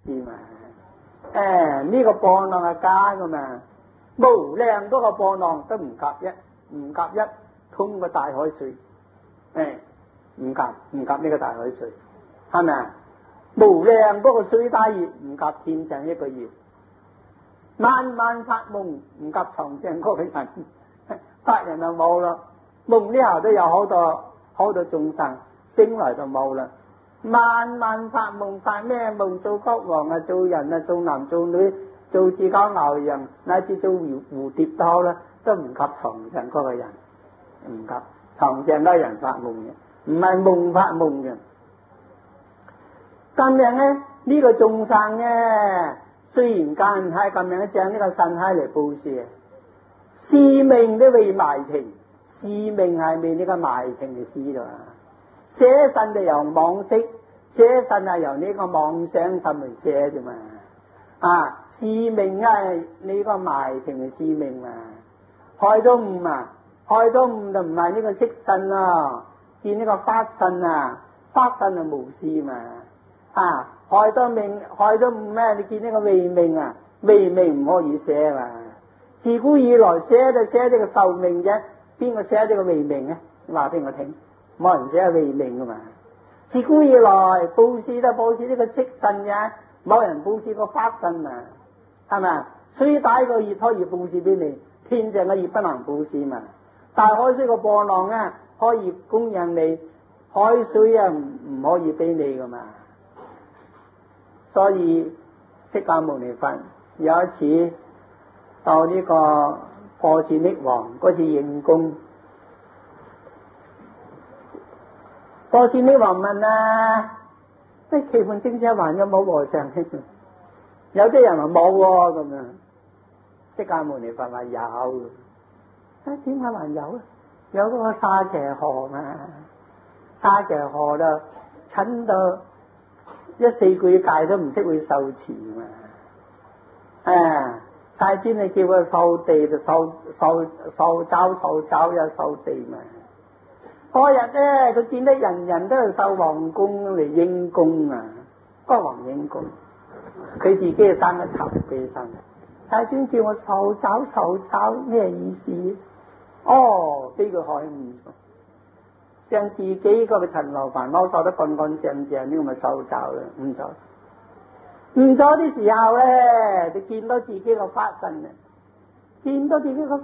嘛。呢個波浪係假噶嘛，無量嗰個波浪都唔夾一通個大海水，唔夾呢個大海水，係咪啊？無量嗰個水大月唔夾天上一個月，萬萬發夢唔夾床上嗰個人，發人就冇啦。夢呢下都有好多眾生醒來就冇啦。萬萬發夢，發咩夢？做國王啊，做人啊，做男做女，做自家牛羊，乃至做蝴蝶都好啦，都唔及床上嗰個人，唔及床上嗰個人發夢嘅，唔係夢發夢嘅。咁樣咧，呢個眾生咧，雖然間係咁樣將呢個身體嚟布施，使命都未埋情，使命係未呢個埋情嘅事啦。寫信就由妄識，寫信係由呢個妄想心嚟寫啫嘛。使命係呢個埋情嘅使命嘛。開咗悟啊，開咗悟就唔係呢個色身咯，見呢個法身啊，法身係無事嘛。開咗命，開咗悟咩？你見呢個慧命啊，慧命唔可以寫嘛。自古以來寫就寫呢個壽命啫，邊個寫呢個慧命啊？你話俾我聽。冇人寫慧命噶嘛？自古以來布施都布施呢個色身嘅，冇人布施個法身啊，係咪？水大個月可以布施俾你，天上嘅月不能布施嘛。大海水個波浪啊，可以供應你，海水啊唔可以俾你噶嘛。所以釋迦牟尼佛有一次到呢個波斯匿王嗰次應供。波斯匿王問啊，奇門精舍還有冇和尚？有啲人話冇喎咁樣。釋迦牟尼佛話有。點解還有啊？有嗰個沙騎河嘛，沙騎河就蠢到4個月戒都唔識會受持嘛。世尊你叫佢掃地就掃爪又掃地嘛。嗰日咧，佢見得人人都係受皇宮嚟應供啊，國王應供，佢自己係生咗慚愧心。世尊叫我掃爪咩意思？俾佢開悟，將自己嗰個塵勞煩惱掃得乾乾淨淨，呢個咪掃爪啦，唔咗啲時候咧，你見到自己個法身咧，嗰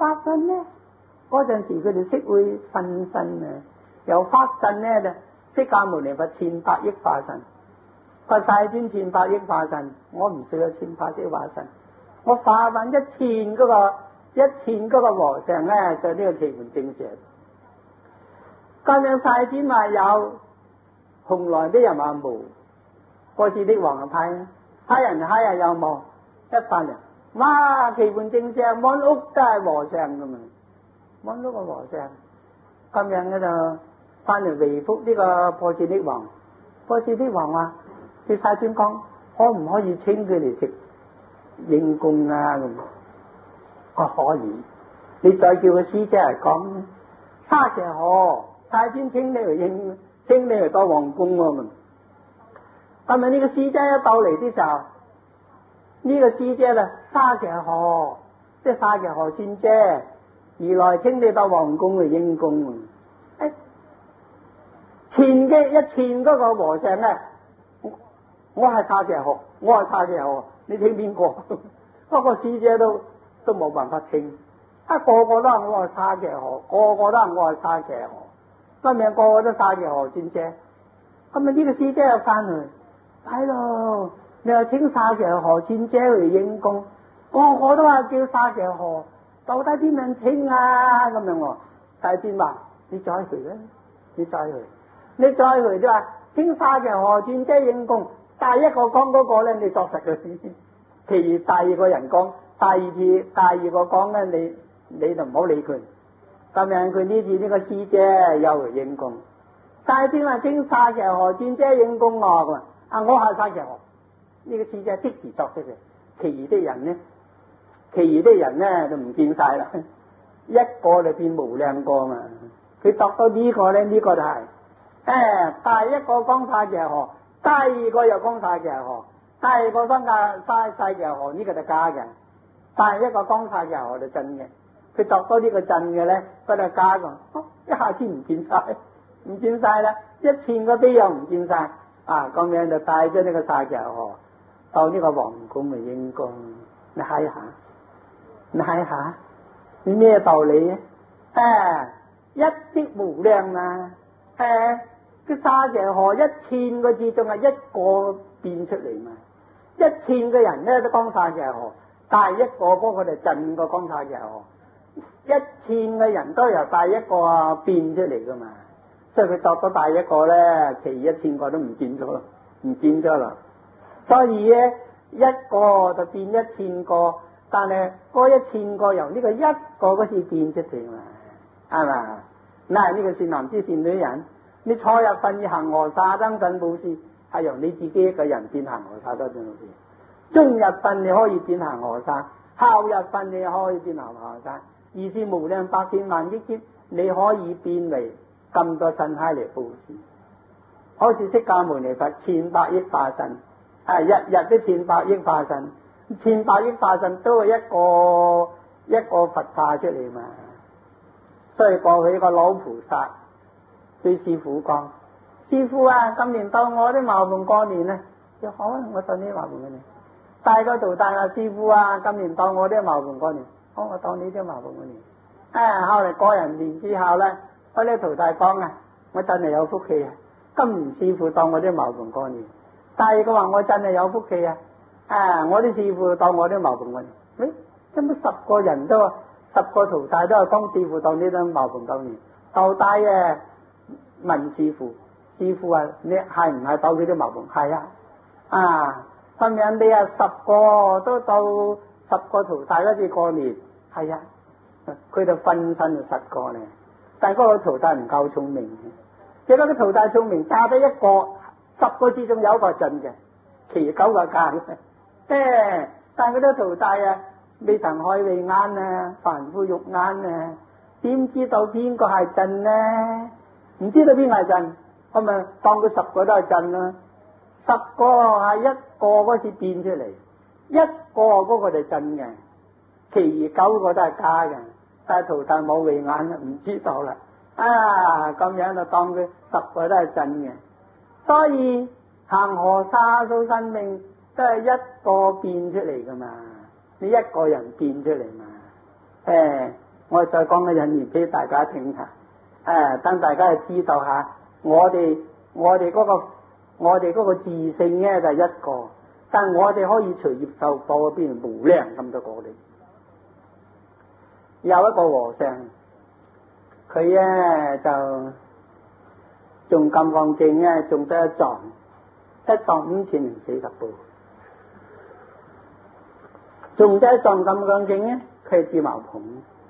陣時佢哋識會分身啊。有法身咧就釋迦牟尼佛1,800億化身，個世尊1,800億化身，我唔需要1,800億化身，我化運1,000嗰個和尚咧就呢個奇門正常。咁樣世尊話有，紅來啲人話冇，波斯匿王就派人有冇？一班人，哇！奇門正常，滿屋都係和尚噶嘛，滿屋個和尚，咁樣嘅就翻嚟回覆呢個波斯匿王。波斯匿王話：對世尊講，可唔可以請佢嚟食應供啊？咁可以，你再叫個使者嚟講，沙騎河世尊請你嚟到皇宮喎。咁咪呢個使者一到嚟啲時候，呢個使者啦，沙騎河即係沙騎河尊者，而來請你到皇宮嚟應供。1,000嗰個和尚咧，我係沙騎河，你聽邊個？嗰個使者都冇辦法稱，個個都係我係沙騎河，個個都係我係沙騎河，今日個個都沙騎河尊者。咁啊呢個使者又翻嚟，係咯，你又請沙騎河尊者嚟應供，個個都話叫沙騎河，到底點樣稱啊？咁樣喎，世尊話：你再去啦，你再去就話請沙騎河尊者應供。第一個講嗰個咧，你作實佢；其餘第二個人講，第二個講咧，你就唔好理佢。咁樣佢呢次呢個使者又嚟應供，世尊話請沙騎河尊者應供我咁啊，我係沙騎河。呢個使者即時作出嘅，其餘啲人咧就唔見晒啦，一個就變無量個嘛。佢作到呢個咧，呢個就係第一個講沙騎河，第二個又講沙騎河， 但係個沙橋河呢個就假嘅，但係一個江沙橋河就真嘅。佢作多呢個真嘅咧，佢就假嘅，一下子唔見晒，唔見晒啦，1000個碑又唔見晒，咁樣就帶咗呢個沙橋河到呢個皇宮嘅英宮，你睇下，你咩道理啊？一跡無量啊！個沙橋河1000個字仲係一個變出嚟嘛？1000個人咧都講沙橋河，但係一個嗰個就震個講沙橋河，1000個人都由第一個變出嚟噶嘛，所以佢作咗第一個咧，其餘1000個都唔見咗啦。所以咧一個就變1000個，但係嗰1000個由呢個一個嗰時變出嚟嘛，係嘛？嗱，呢個善男子善女人，你初日份行河沙燈神布施，係由你自己一個人變行河沙燈神布施；中日份你可以變行河沙，後日份你可以變行河沙，而是無量百千萬億劫，你可以變為咁多身體嚟布施。好似釋迦牟尼佛千百億化身，日日都千百億化身，千百億化身都係一個佛化出嚟嘛。所以過去一個老菩薩對師父講：師父啊，今年到我啲茅棚過年啊，就好啊，我到你茅棚過年。帶個徒弟啊，師父啊，今年到我啲茅棚過年，好，我到你啲茅棚過年。後嚟過人年之後咧，我啲徒弟講啊，我真係有福氣啊！今年師父到我啲茅棚過年。第二個話我真係有福氣啊！我啲師父到我啲茅棚過年。咁乜10個人都10個徒弟都係幫師父到呢啲茅棚過年。徒弟問師父：師父啊，你係唔係到佢啲茅棚？係啊。咁樣你10個都到10個徒弟嗰次過年，係啊。佢就分身就10個咧，但係嗰個徒弟唔夠聰明嘅。結果個徒弟聰明，揸得一個10個之中有一個真嘅，其餘9個假嘅。但係嗰啲徒弟未曾開慧眼啊，凡夫肉眼啊，點知道邊個係真呢？唔知道邊個係真，咁咪當佢10個都係真啦。10個係一個嗰次變出嚟，一個嗰個就真嘅，其餘9個都係假嘅。但係徒弟冇慧眼，唔知道啦。咁樣就當佢10個都係真嘅。所以恒河沙數生命都係一個變出嚟噶嘛，你一個人變出嚟嘛。我再講個引言俾大家聽下，等大家知道下，我哋嗰個自性咧就係一個，但我哋可以隨業受報變無量咁多個嚟。有一個和尚，佢咧就仲咁放勁咧，仲得一撞5040部，仲得一撞咁放勁咧，佢係住茅棚。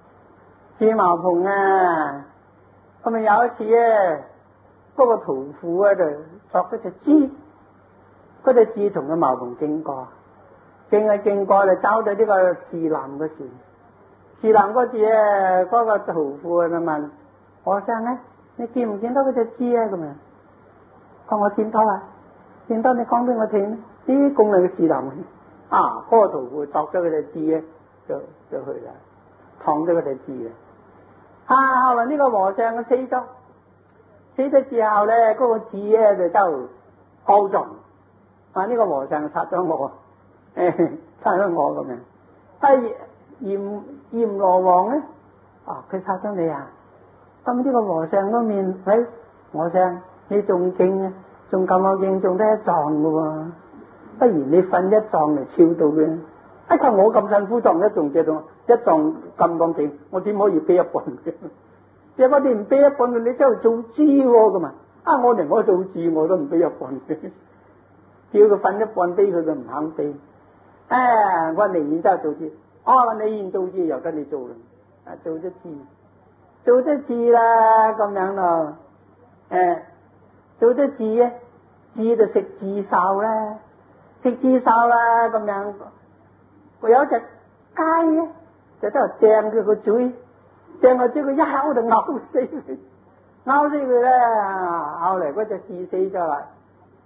咁咪有一次咧，嗰個屠夫喺度作嗰隻豬，嗰隻豬從個茅棚經過就走到呢個士林嗰時。士林嗰次咧，嗰個屠夫就問和尚咧：你見唔見到嗰隻豬啊？咁啊，我見到啊，見到你講俾我聽。啲公嚟嘅士林嗰個屠夫作咗嗰隻豬咧，就去啦，燙咗嗰隻豬啊。後來呢個和尚佢死咗之後咧，嗰個豬咧就走告狀，呢個和尚殺咗我，殺咗我咁樣。閻羅王咧，佢殺咗你啊！咁呢個和尚嗰面，和尚你仲勁啊，仲咁我勁，仲得一撞嘅喎，不如你瞓一撞嚟超度佢。靠我咁辛苦撞一撞隻撞，一撞咁勁，我點可以啤一半嘅？如果你唔啤一半嘅，你真係做豬喎咁啊！我連我做豬我都唔啤一半嘅，叫佢瞓一半啤佢唔肯啤。我寧願真係做豬。你願做豬由得你做啦，做咗豬啦咁樣咯，做咗豬咧，豬就食豬潲啦，咁樣。佢有一隻雞咧，就喺度掟佢個嘴，佢一口就咬死佢咧。後嚟嗰隻豬死咗啦，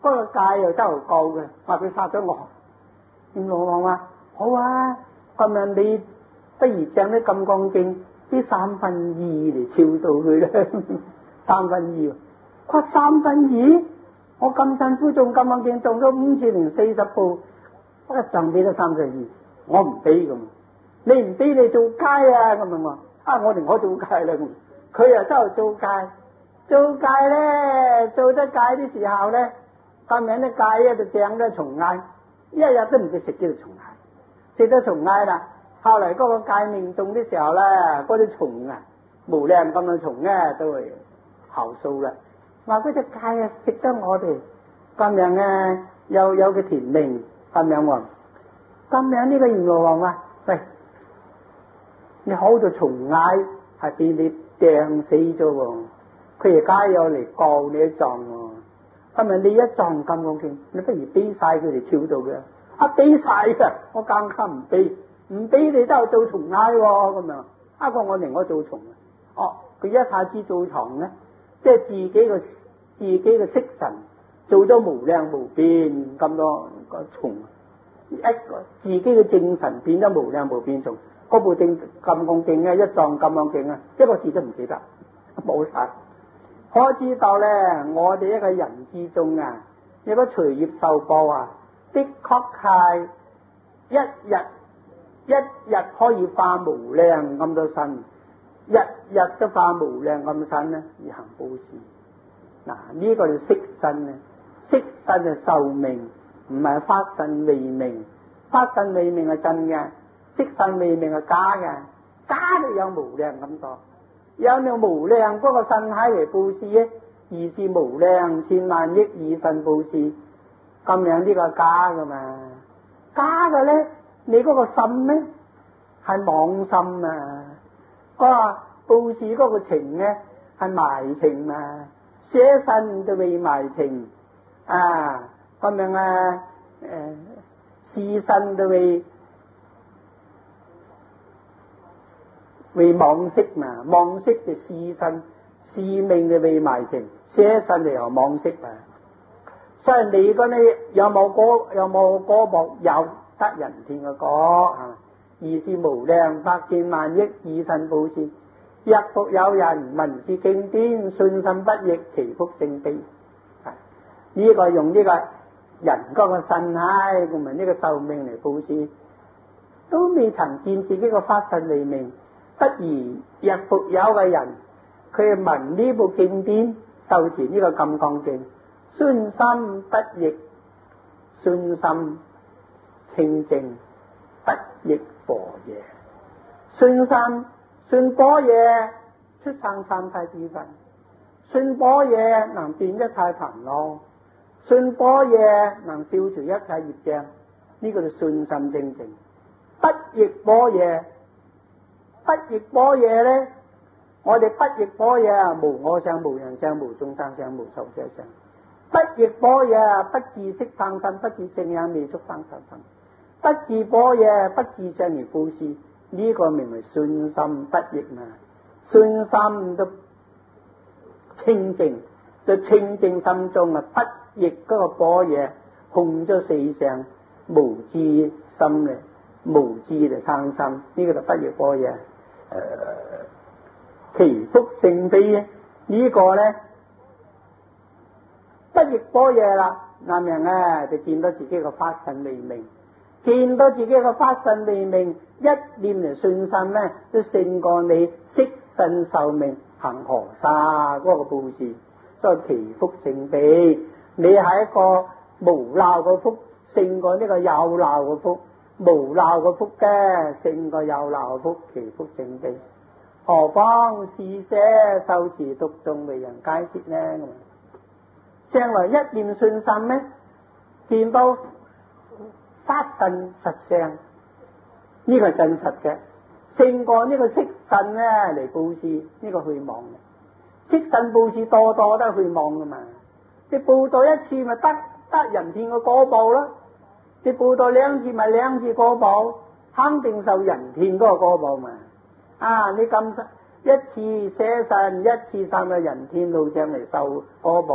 嗰個戒又真係夠嘅，話佢殺咗我。閻羅王話：好啊，今日你不如掟啲金剛經啲2/3嚟超度佢啦。2/3，佢話2/3，我咁辛苦種金剛經，種咗5040部，我一贈俾咗2/3，我唔俾咁。你唔俾你做街啊？咁樣我寧可做街啦。佢又真係做街，做街咧，做得街啲時候咧，咁樣啲街咧就掟咗蟲蟻，一日都唔會食幾條蟲蟻，食咗蟲蟻啦。後嚟嗰個界命中嘅時候咧，嗰啲蟲啊，無量咁嘅蟲咧，都會投訴啦，話嗰隻界啊食得我哋，咁樣啊有個田命咁樣喎。咁樣呢個閻羅王話：喂，你好多蟲蟻係俾你掟死咗喎，佢而家又嚟告你一狀喎。今日你一狀金剛經，你不如俾晒佢哋超度嘅。俾晒嘅，我更加唔俾。唔俾你都係做蟲蟻喎，咁樣。我寧可做蟲。佢一下子做蟲咧，即係自己嘅色神做咗無量無邊咁多個蟲，一個自己嘅正神變咗無量無邊蟲。嗰部金剛經咧，一撞金剛經啊，一個字都唔記得，冇晒。可知道咧，我哋一個人之中啊，如果隨業受報啊，的確係一日可以化無量咁多身，日日都化無量咁身咧，而行布施。嗱，呢個就色身啊，色身就壽命，唔係法身慧命。法身慧命係真嘅，色身慧命係假嘅，假都有無量咁多，有你無量嗰個身體嚟布施咧，而是無量千萬億以身布施，咁樣呢個假噶嘛？假嘅咧，你嗰個心咧係妄心啊！嗰個布施嗰個情咧係埋情啊，捨身都未埋情啊，咁樣啊施身都未妄識嘛，妄識就施身，使命就未埋情，捨身就又妄識啊！所以你嗰啲有冇果報？有得人天嘅果啊！而是無量百千萬億以身布施，若復有人聞是經典，信心不逆，其福勝悲。呢個用呢個人嗰個身體同埋呢個壽命嚟布施，都未曾見自己個法身慧命，不如若復有個人，佢聞呢部經典，受持呢個金剛經，信心不逆，信心清淨，不逆般若，信心信般若出生三世之分，信般若能斷一切煩惱，信般若能消除一切業障，呢個就信心清淨。不逆般若，不逆般若咧，我哋不逆般若無我相、無人相、無眾生相、無壽者相。不逆般若不自色生身，不自性也未速生受生。不自般若不自相而布施，呢個名為信心不逆嘛。信心都清淨，就清淨心中啊，不逆嗰個般若控咗四相，無知心嘅無知就生心，呢個就不逆般若。其福勝悲啊！呢個咧不逆般若啦，男人啊就見到自己個法身慧命，見到自己個法身慧命，一念嚟信心咧，都勝過你色身壽命行河沙嗰個布施。所以其福勝悲，你係一個無漏嘅福，勝過呢個有漏嘅福。無漏嘅福嘅勝過有漏嘅福，其福勝悲。何況是捨受持讀誦為人解説呢？將來一念信心呢，見到法身實相，呢個係真實嘅，勝過呢個色身咧嚟布施，呢個虛妄嘅。色身布施多多都係虛妄噶嘛，你布到一次咪得人天嘅果報咯，你布到兩次咪兩次果報，肯定受人天嗰個果報嘛。你咁一次捨身，一次上到人天路上嚟受果報，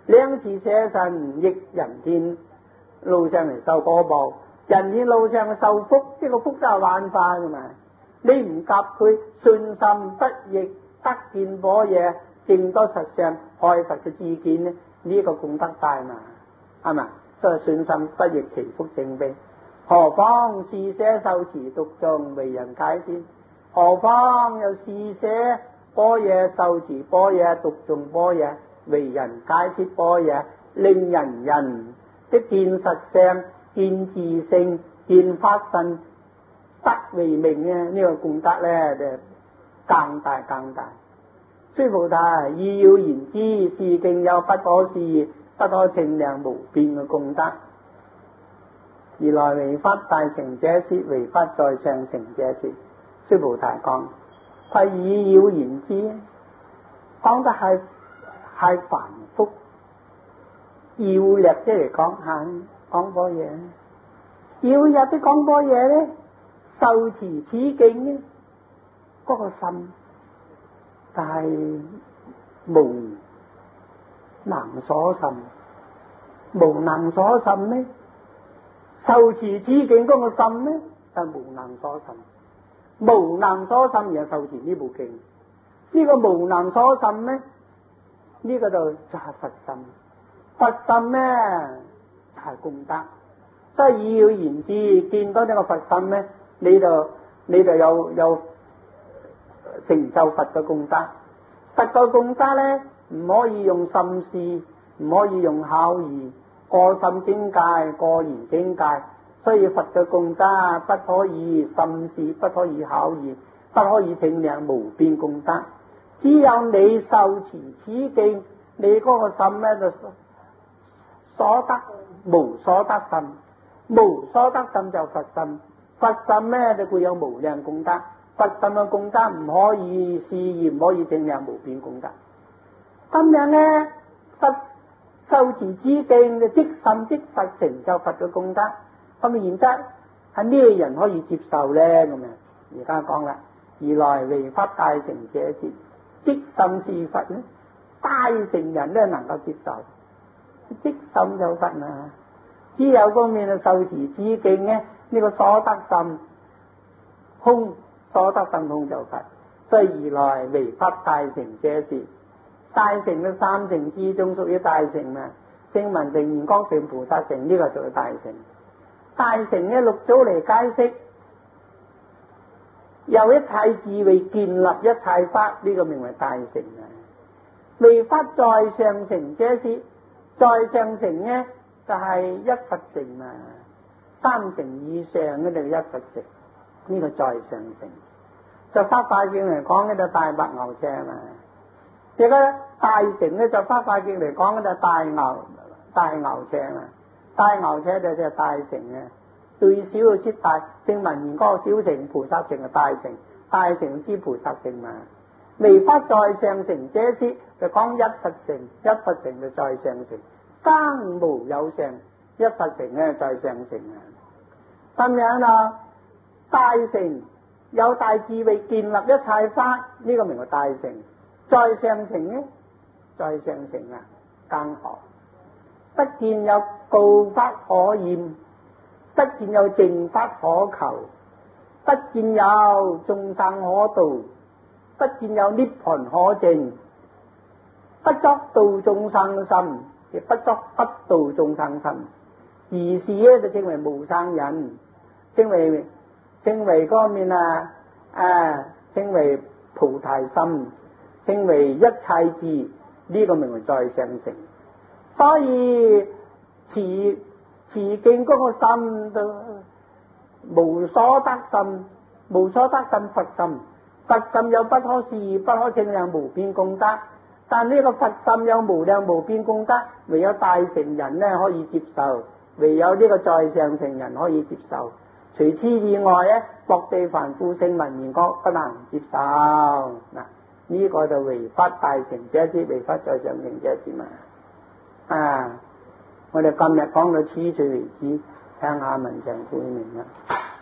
兩次捨身益人天路上嚟受果報，人天路上受福，呢個福都係幻化噶嘛。你唔夾佢信心不逆得見般若，證多實相開佛嘅智見呢？呢個功德大嘛，係嘛？所以信心不逆其福正悲，何況是捨受持讀誦為人解先？何況又是捨般若受持般若讀誦般若為人解釋般若，令人的見實相、見自性、見法身得為明啊！呢個功德咧就更大更大。須菩提，意要言之，是經有不可思議、不可稱量無邊嘅功德。而來為法大成者說，為法在上成者說。須菩提講，佢意要言之，講得係繁複，要略啲嚟講下，講般若。要入啲講般若咧，受持此經咧，嗰個心但係無能所甚，無能所甚咧，受持此經嗰個心咧係無能所甚，無能所甚而受持呢部經，呢個無能所甚咧，呢個就係佛心，佛心咧就係功德。所以要言之，見到呢個佛心咧，你就有成就佛嘅功德。佛嘅功德咧，唔可以用心思，唔可以用考驗，過心境界，過言境界。所以佛嘅功德不可以心思，不可以考驗，不可以稱量無邊功德。只有你受持此經，你嗰個心咧就所得無所得心。無所得心就佛心，佛心咧就具有無量功德，佛心嘅功德唔可以試驗，唔可以證量無邊功德。咁樣咧，佛受持此經就即心即佛成就佛嘅功德。咁然則係咩人可以接受咧？咁啊，而家講啦，而來為法大成者說，即心是佛咧，大成人咧能夠接受，即心就佛啊。只有嗰面啊受持此經咧，呢個所得心空，所得心空就佛。所以而來為法大成者說，大成嘅三成之中屬於大成啊，聲聞乘、緣覺乘、菩薩乘，呢個屬於大成。大成咧六祖嚟解釋，由一切智慧建立一切法，呢個名為大成啊。為法在上成者說，在上成咧就係一佛乘啊，三成以上嘅就一佛乘，呢個在上成。就法華經嚟講咧就大白牛車啊嘛，而家大成咧就法華經嚟講咧就大牛車啊，大牛車就係大成啊。最少要出大，聲聞緣覺小乘，菩薩乘係大成，大成之菩薩乘嘛。為法在上成者說，就講一佛乘，一佛乘就在上成。更無有上，一佛乘咧在上成啊。咁樣啦，大成有大智慧建立一切法，呢個名為大成。在上成咧，在上成啊，更何？不見有告法可驗，不見有淨法可求，不見有眾生可度，不見有涅槃可證，不作度眾生心，亦不作不度眾生心，而是咧就稱為無生忍，稱為嗰面稱為菩提心，稱為一切智，呢個名為在上成。所以持經嗰個心都無所得心，無所得心佛心，佛心有不可思議、不可稱量無邊功德。但呢個佛心有無量無邊功德，唯有大成人咧可以接受，唯有呢個在上成人可以接受。除此以外咧，各地凡夫聲聞緣覺不能接受。嗱，呢個就為法大成者說，為法在上成者說嘛。我哋今日講到此處為止，聽下文章會明啦。